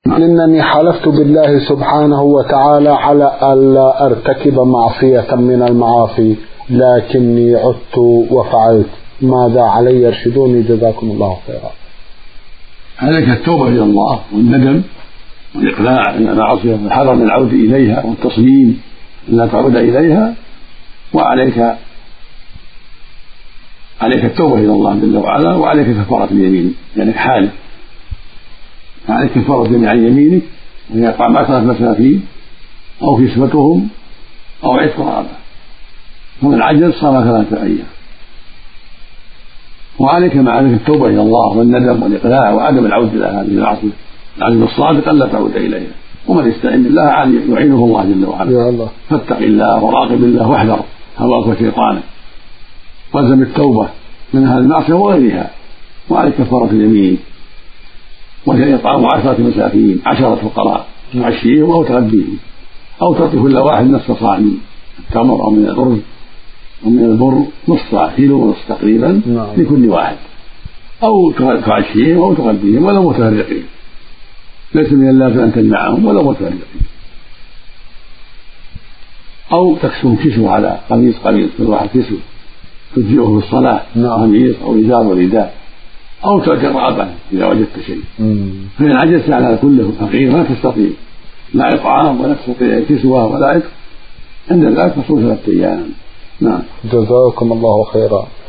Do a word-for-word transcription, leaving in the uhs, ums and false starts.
إنني حلفت بالله سبحانه وتعالى على ألا أرتكب معصية من المعاصي لكني عدت وفعلت، ماذا علي؟ يرشدوني جزاكم الله خيرا. عليك التوبة إلى الله والندم والإقلاع إلى المعاصي والحذر من العودة إليها والتصميم لا تعود إليها، وعليك عليك التوبة إلى الله جل وعلا، وعليك كفارة اليمين يعني حالف، عليك كفارة اليمين عن يمينك وهي إطعام عشرة مساكين أو كسوتهم أو عتق رقبة، ومن عجز صام ثلاثة أيام. وعليك مع ذلك التوبة إلى الله والندم والإقلاع وعدم العودة إلى هذه المعصية. العزم الصادق ألا تعود إليها، ومن يستعين بالله يعينه الله جل وعلا. فاتق الله وراقب الله واحذر هواك وشيطانك، والزم التوبة من هذه المعصية وغيرها. وعليك كفارة اليمين وهي إطعام عشرة مساكين عشرة فقراء تعشيهم أو تغديهم، أو تعطي كل واحد نصف صاع من التمر أو من الأرز أو من البر نصف صاع كيلو ونصف تقريبا لكل واحد، أو تعشيهم أو تغديهم ولا متفرقين، ليس من اللازم أن تجمعهم ولا متفرقين. أو تكسوهم كسوة على قميص قميص كل واحد كسوة تجزئه في الصلاة قميص أو إزار ورداء، أو تعطي رقبة إذا وجدت شيء. فإن عجزت على كله فقير ما تستطيع لا إطعام ولا تستطيع كسوة ولا عتق، عند ذلك تصوم ثلاثة أيام. نعم. جزاكم الله خيرا.